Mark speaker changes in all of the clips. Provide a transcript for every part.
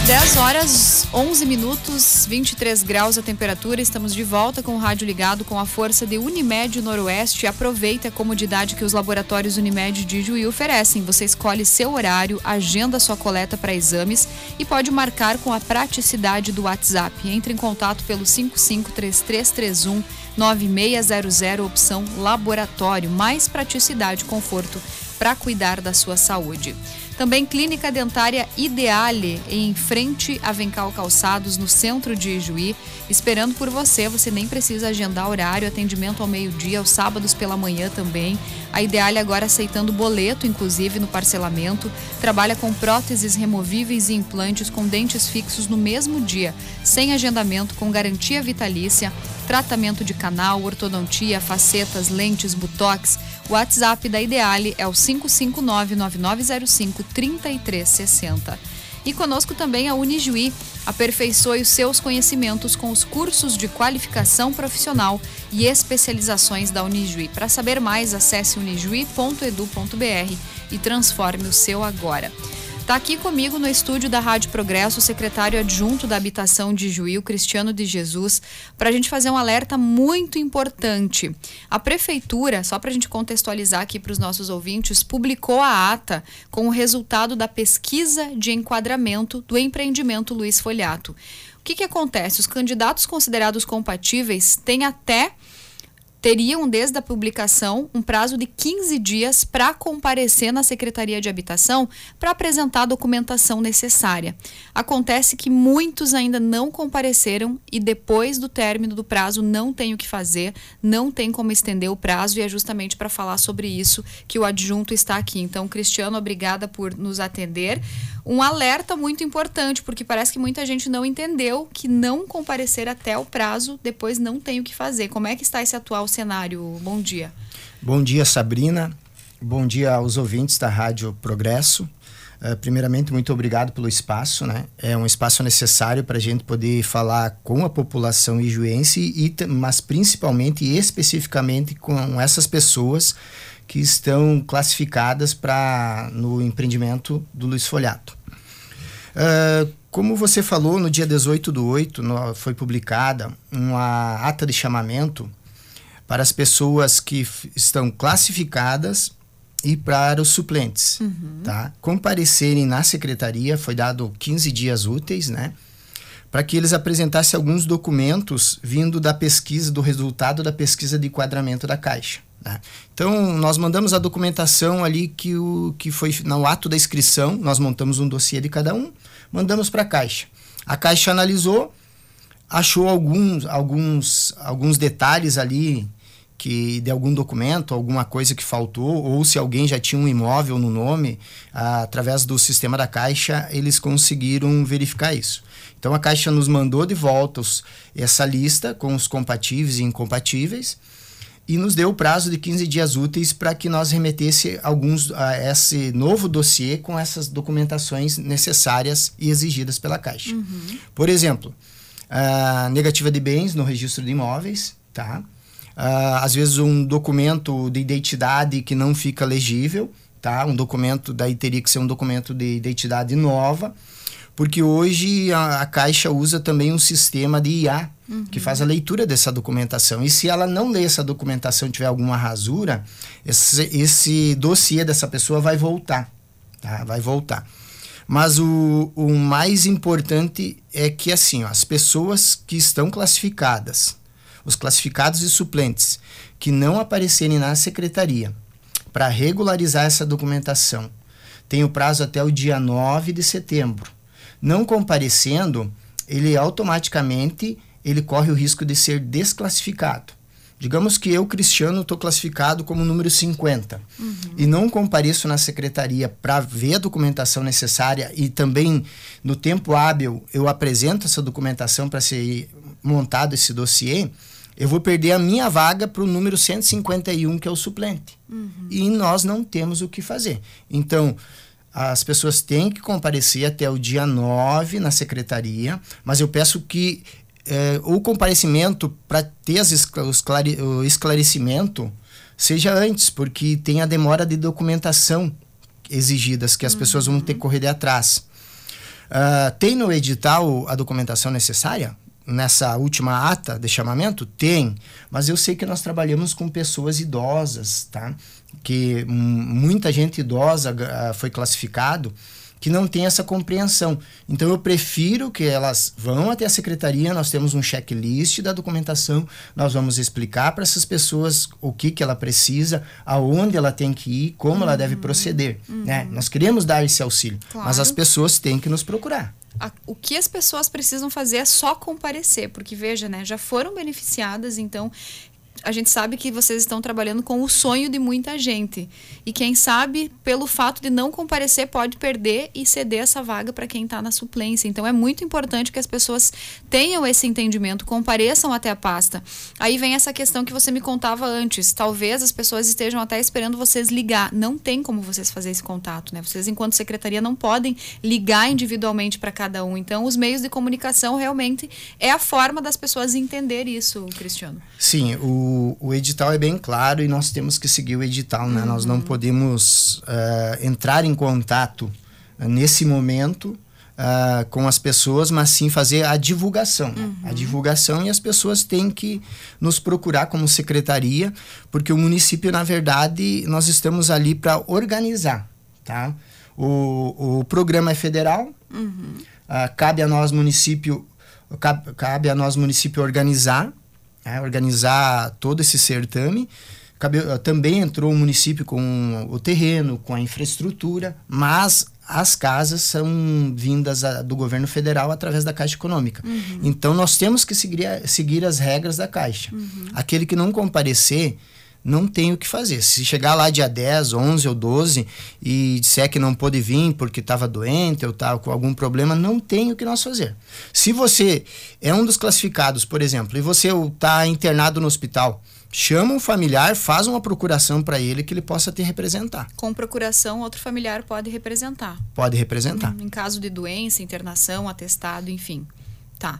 Speaker 1: 10 horas, 11 minutos, 23 graus a temperatura. Estamos de volta com o rádio ligado com a força de Unimed Noroeste. Aproveite a comodidade que os laboratórios Unimed de Juí oferecem. Você escolhe seu horário, agenda sua coleta para exames e pode marcar com a praticidade do WhatsApp. Entre em contato pelo 5533319600, opção laboratório. Mais praticidade e conforto para cuidar da sua saúde. Também Clínica Dentária Ideale, em frente a Avencal Calçados, no centro de Juí, esperando por você. Você nem precisa agendar horário, atendimento ao meio-dia, aos sábados pela manhã também. A Ideale agora aceitando boleto, inclusive no parcelamento. Trabalha com próteses removíveis e implantes com dentes fixos no mesmo dia, sem agendamento, com garantia vitalícia, tratamento de canal, ortodontia, facetas, lentes, botox. O WhatsApp da Ideale é o 559-9905-3360. E conosco também a Unijuí. Aperfeiçoe os seus conhecimentos com os cursos de qualificação profissional e especializações da Unijuí. Para saber mais, acesse unijuí.edu.br e transforme o seu agora. Está aqui comigo no estúdio da Rádio Progresso o secretário adjunto da Habitação de Juí, o Cristiano de Jesus, para a gente fazer um alerta muito importante. A Prefeitura, só para a gente contextualizar aqui para os nossos ouvintes, publicou a ata com o resultado da pesquisa de enquadramento do empreendimento Luiz Folhato. O que acontece? Os candidatos considerados compatíveis teriam, desde a publicação, um prazo de 15 dias para comparecer na Secretaria de Habitação para apresentar a documentação necessária. Acontece que muitos ainda não compareceram e depois do término do prazo não tem o que fazer, não tem como estender o prazo, e é justamente para falar sobre isso que o adjunto está aqui. Então, Cristiano, obrigada por nos atender. Um alerta muito importante, porque parece que muita gente não entendeu que não comparecer até o prazo, depois não tem o que fazer. Como é que está esse atual cenário? Bom dia.
Speaker 2: Bom dia, Sabrina. Bom dia aos ouvintes da Rádio Progresso. Primeiramente, muito obrigado pelo espaço, né? É um espaço necessário para a gente poder falar com a população ijuense, mas principalmente e especificamente com essas pessoas que estão classificadas no empreendimento do Luiz Folhato. Como você falou, no dia 18/8 foi publicada uma ata de chamamento para as pessoas que estão classificadas e para os suplentes, tá? Comparecerem na secretaria, foi dado 15 dias úteis, né? Para que eles apresentassem alguns documentos vindo da pesquisa, do resultado da pesquisa de enquadramento da Caixa, né? Então, nós mandamos a documentação ali que foi no ato da inscrição, nós montamos um dossiê de cada um, mandamos para a Caixa. A Caixa analisou, achou alguns detalhes ali de algum documento, alguma coisa que faltou, ou se alguém já tinha um imóvel no nome, através do sistema da Caixa, eles conseguiram verificar isso. Então, a Caixa nos mandou de volta essa lista com os compatíveis e incompatíveis e nos deu o prazo de 15 dias úteis para que nós remetesse esse novo dossiê com essas documentações necessárias e exigidas pela Caixa. Por exemplo, a negativa de bens no registro de imóveis, tá? Às vezes um documento de identidade que não fica legível, tá? Um documento, daí teria que ser um documento de identidade nova, porque hoje a Caixa usa também um sistema de IA, que faz a leitura dessa documentação. E se ela não ler essa documentação e tiver alguma rasura, esse dossiê dessa pessoa vai voltar, tá? Vai voltar. Mas o mais importante é que, assim, as pessoas que estão classificadas, os classificados e suplentes, que não aparecerem na secretaria para regularizar essa documentação, tem o prazo até o dia 9 de setembro. Não comparecendo, ele automaticamente corre o risco de ser desclassificado. Digamos que eu, Cristiano, estou classificado como número 50 e não compareço na secretaria para ver a documentação necessária e também no tempo hábil eu apresento essa documentação para ser montado esse dossiê, eu vou perder a minha vaga para o número 151, que é o suplente. E nós não temos o que fazer. Então, as pessoas têm que comparecer até o dia 9 na secretaria, mas eu peço que o comparecimento para ter o esclarecimento seja antes, porque tem a demora de documentação exigidas que as pessoas vão ter que correr de atrás. Tem no edital a documentação necessária? Nessa última ata de chamamento? Tem, mas eu sei que nós trabalhamos com pessoas idosas, tá? Que muita gente idosa foi classificado, que não tem essa compreensão. Então eu prefiro que elas vão até a secretaria, nós temos um checklist da documentação, nós vamos explicar para essas pessoas o que ela precisa, aonde ela tem que ir, como ela deve proceder, né? Nós queremos dar esse auxílio, mas as pessoas têm que nos procurar.
Speaker 1: O que as pessoas precisam fazer é só comparecer, porque veja, né, já foram beneficiadas, então a gente sabe que vocês estão trabalhando com o sonho de muita gente. E quem sabe, pelo fato de não comparecer, pode perder e ceder essa vaga para quem está na suplência. Então é muito importante que as pessoas tenham esse entendimento, compareçam até a pasta. Aí vem essa questão que você me contava antes. Talvez as pessoas estejam até esperando vocês ligar. Não tem como vocês fazer esse contato, né? Vocês, enquanto secretaria, não podem ligar individualmente para cada um. Então, os meios de comunicação realmente é a forma das pessoas entender isso, Cristiano.
Speaker 2: Sim, o edital é bem claro e nós temos que seguir o edital, né? Nós não podemos entrar em contato nesse momento com as pessoas, mas sim fazer a divulgação. Né? A divulgação, e as pessoas têm que nos procurar como secretaria, porque o município, na verdade, nós estamos ali para organizar, tá? O programa é federal, cabe a nós, município, organizar, organizar todo esse certame. Também entrou o município com o terreno, com a infraestrutura, mas as casas são vindas do governo federal através da Caixa Econômica. Então, nós temos que seguir as regras da Caixa. Aquele que não comparecer, não tem o que fazer. Se chegar lá dia 10, 11 ou 12 e disser que não pôde vir porque estava doente ou estava com algum problema, não tem o que nós fazer. Se você é um dos classificados, por exemplo, e você está internado no hospital, chama um familiar, faz uma procuração para ele que ele possa te representar. Com
Speaker 1: procuração, outro familiar pode representar.
Speaker 2: Pode representar.
Speaker 1: Em caso de doença, internação, atestado, enfim. Tá.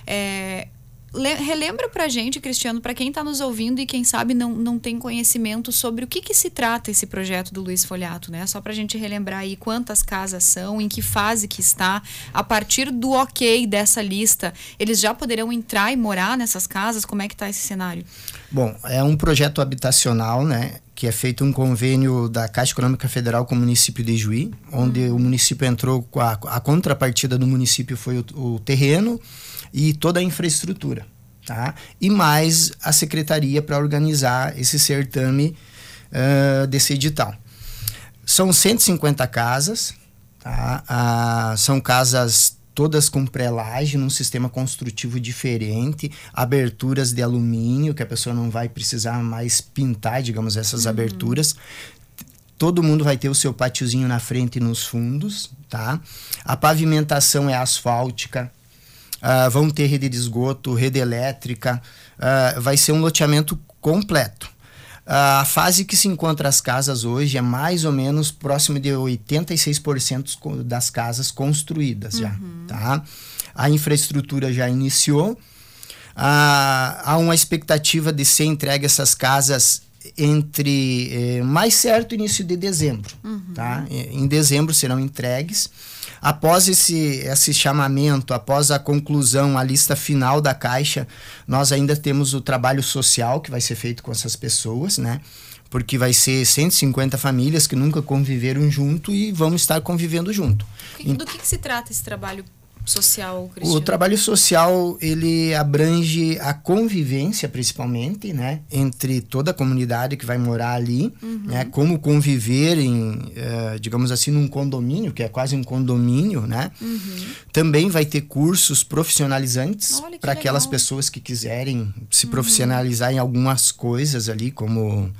Speaker 1: Relembra pra gente, Cristiano, para quem está nos ouvindo e quem sabe não tem conhecimento sobre o que se trata esse projeto do Luiz Foliato, né? Só pra gente relembrar aí quantas casas são, em que fase que está, a partir do ok dessa lista, eles já poderão entrar e morar nessas casas? Como é que está esse cenário?
Speaker 2: Bom, é um projeto habitacional, né? Que é feito um convênio da Caixa Econômica Federal com o município de Ijuí, onde o município entrou com a contrapartida do município foi o terreno e toda a infraestrutura, tá? E mais a secretaria para organizar esse certame desse edital. São 150 casas, tá? São casas todas com pré-laje, num sistema construtivo diferente, aberturas de alumínio, que a pessoa não vai precisar mais pintar, digamos, essas aberturas. Todo mundo vai ter o seu pátiozinho na frente e nos fundos, tá? A pavimentação é asfáltica, vão ter rede de esgoto, rede elétrica, vai ser um loteamento completo. A fase que se encontra as casas hoje é mais ou menos próximo de 86% das casas construídas já, tá? A infraestrutura já iniciou, há uma expectativa de ser entregue essas casas entre mais certo início de dezembro, tá? Em dezembro serão entregues. Após esse chamamento, após a conclusão, a lista final da Caixa, nós ainda temos o trabalho social que vai ser feito com essas pessoas, né? Porque vai ser 150 famílias que nunca conviveram junto e vão estar convivendo junto.
Speaker 1: Do que se trata esse trabalho social, Cristiano?
Speaker 2: O trabalho social, ele abrange a convivência, principalmente, né, entre toda a comunidade que vai morar ali, né, como conviver digamos assim, num condomínio, que é quase um condomínio, né? Também vai ter cursos profissionalizantes para aquelas pessoas que quiserem se profissionalizar em algumas coisas ali, como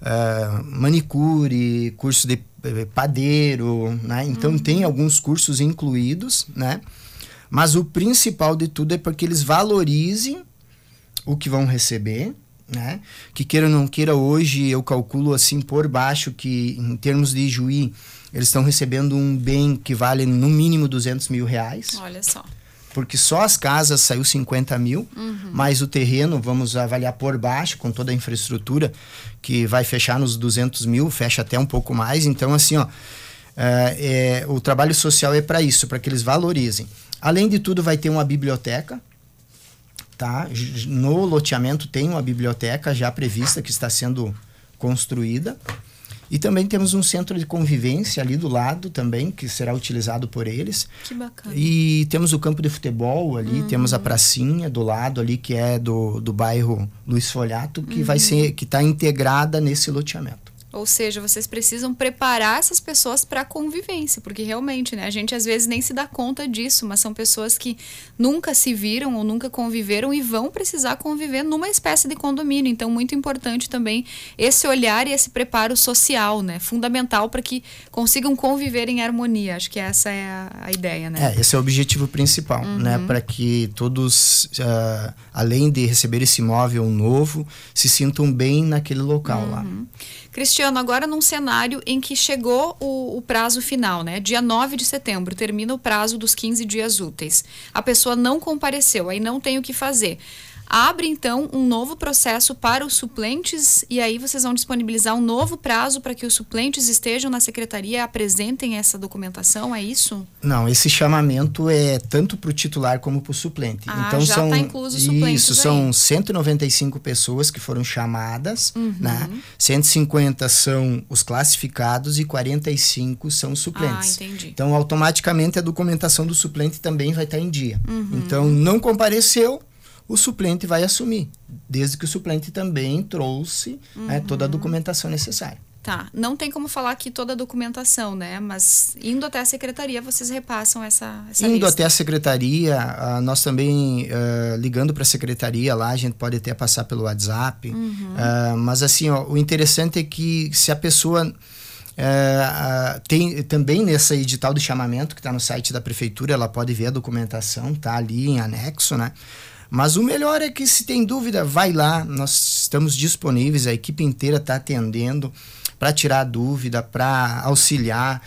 Speaker 2: manicure, curso de padeiro, né? Então tem alguns cursos incluídos, né? Mas o principal de tudo é porque eles valorizem o que vão receber, né? Que queira ou não queira, hoje eu calculo assim por baixo que em termos de Ijuí, eles estão recebendo um bem que vale no mínimo 200 mil reais.
Speaker 1: Olha só.
Speaker 2: Porque só as casas saiu 50 mil, mas o terreno, vamos avaliar por baixo, com toda a infraestrutura, que vai fechar nos 200 mil, fecha até um pouco mais. Então, assim, ó, O trabalho social é para isso, para que eles valorizem. Além de tudo, vai ter uma biblioteca, tá? No loteamento tem uma biblioteca já prevista, que está sendo construída. E também temos um centro de convivência ali do lado também, que será utilizado por eles.
Speaker 1: Que bacana.
Speaker 2: E temos o campo de futebol ali, temos a pracinha do lado ali, que é do bairro Luiz Folhato, que que está integrada nesse loteamento.
Speaker 1: Ou seja, vocês precisam preparar essas pessoas para a convivência, porque realmente, né, a gente às vezes nem se dá conta disso, mas são pessoas que nunca se viram ou nunca conviveram e vão precisar conviver numa espécie de condomínio. Então, muito importante também esse olhar e esse preparo social, né, fundamental para que consigam conviver em harmonia. Acho que essa é a ideia, né?
Speaker 2: Esse é o objetivo principal, né, para que todos, além de receber esse imóvel novo, se sintam bem naquele local lá.
Speaker 1: Cristiano, agora num cenário em que chegou o prazo final, né? Dia 9 de setembro, termina o prazo dos 15 dias úteis. A pessoa não compareceu, aí não tem o que fazer. Abre, então, um novo processo para os suplentes e aí vocês vão disponibilizar um novo prazo para que os suplentes estejam na secretaria e apresentem essa documentação, é isso?
Speaker 2: Não, esse chamamento é tanto para o titular como para o suplente. Então,
Speaker 1: já está incluso os suplentes.
Speaker 2: Isso, são 195 pessoas que foram chamadas, né? 150 são os classificados e 45 são os suplentes.
Speaker 1: Entendi.
Speaker 2: Então, automaticamente, a documentação do suplente também vai estar em dia. Então, não compareceu, o suplente vai assumir, desde que o suplente também trouxe toda a documentação necessária.
Speaker 1: Tá, não tem como falar aqui toda a documentação, né? Mas indo até a secretaria, vocês repassam essa
Speaker 2: Indo
Speaker 1: lista.
Speaker 2: até a secretaria, nós também, ligando para a secretaria lá, a gente pode até passar pelo WhatsApp. Mas assim, o interessante é que se a pessoa... tem também nesse edital de chamamento que está no site da prefeitura, ela pode ver a documentação, tá ali em anexo, né? Mas o melhor é que, se tem dúvida, vai lá, nós estamos disponíveis, a equipe inteira está atendendo para tirar a dúvida, para auxiliar.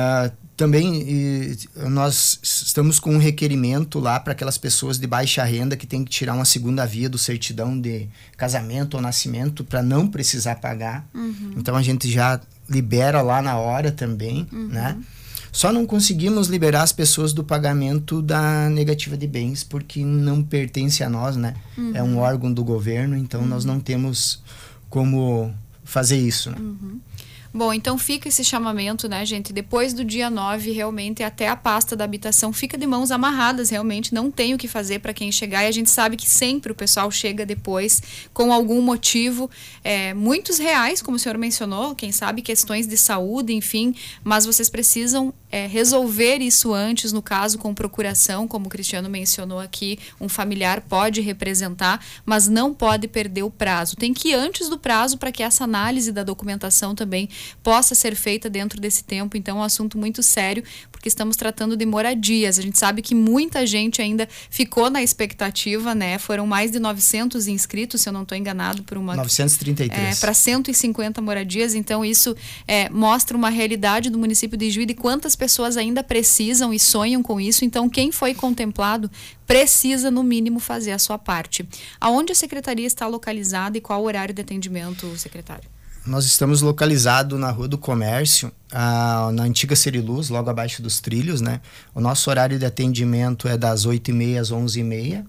Speaker 2: Também nós estamos com um requerimento lá para aquelas pessoas de baixa renda que tem que tirar uma segunda via do certidão de casamento ou nascimento para não precisar pagar. Então a gente já libera lá na hora também, né? Só não conseguimos liberar as pessoas do pagamento da negativa de bens, porque não pertence a nós, né? É um órgão do governo, então nós não temos como fazer isso, né?
Speaker 1: Bom, então fica esse chamamento, né, gente? Depois do dia 9, realmente, até a pasta da habitação fica de mãos amarradas, realmente, não tem o que fazer para quem chegar. E a gente sabe que sempre o pessoal chega depois com algum motivo, muitos reais, como o senhor mencionou, quem sabe questões de saúde, enfim, mas vocês precisam resolver isso antes, no caso com procuração, como o Cristiano mencionou aqui, um familiar pode representar, mas não pode perder o prazo. Tem que ir antes do prazo para que essa análise da documentação também possa ser feita dentro desse tempo. Então é um assunto muito sério, porque estamos tratando de moradias. A gente sabe que muita gente ainda ficou na expectativa, né? Foram mais de 900 inscritos, se eu não estou enganado, por uma
Speaker 2: 933.
Speaker 1: Para 150 moradias. Então isso mostra uma realidade do município de Juí, de quantas pessoas ainda precisam e sonham com isso. Então quem foi contemplado precisa, no mínimo, fazer a sua parte. Aonde a secretaria está localizada e qual o horário de atendimento, secretário?
Speaker 2: Nós estamos localizados na Rua do Comércio, na antiga Seriluz, logo abaixo dos trilhos, né? O nosso horário de atendimento é das 8h30 às 11h30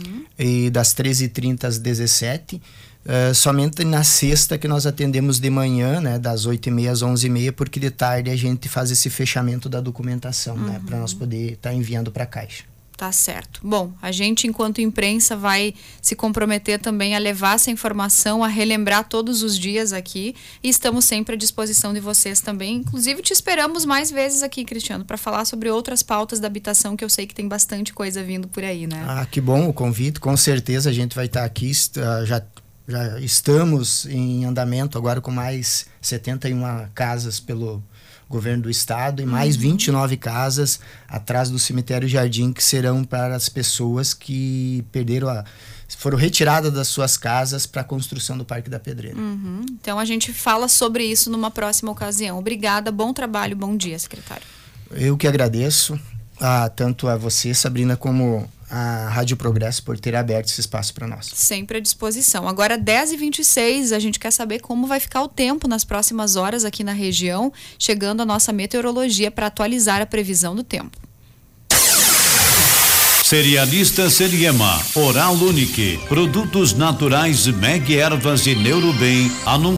Speaker 2: e das 13h30 às 17h. Somente na sexta que nós atendemos de manhã, né? Das 8h30 às 11h30, porque de tarde a gente faz esse fechamento da documentação, né? Para nós poder estar enviando para a Caixa.
Speaker 1: Tá certo. Bom, a gente, enquanto imprensa, vai se comprometer também a levar essa informação, a relembrar todos os dias aqui, e estamos sempre à disposição de vocês também. Inclusive, te esperamos mais vezes aqui, Cristiano, para falar sobre outras pautas da habitação, que eu sei que tem bastante coisa vindo por aí, né?
Speaker 2: Que bom o convite. Com certeza a gente vai estar aqui, já estamos em andamento agora com mais 71 casas pelo governo do estado e mais 29 casas atrás do cemitério Jardim, que serão para as pessoas que foram retiradas das suas casas para a construção do Parque da Pedreira.
Speaker 1: Então a gente fala sobre isso numa próxima ocasião. Obrigada, bom trabalho, bom dia, secretário.
Speaker 2: Eu que agradeço tanto a você, Sabrina, como a Rádio Progresso por ter aberto esse espaço para nós.
Speaker 1: Sempre à disposição. Agora, 10h26, a gente quer saber como vai ficar o tempo nas próximas horas aqui na região, chegando a nossa meteorologia para atualizar a previsão do tempo.
Speaker 3: Cerealista Seriema, Oral Unique, produtos naturais Meg Ervas e Neurobem,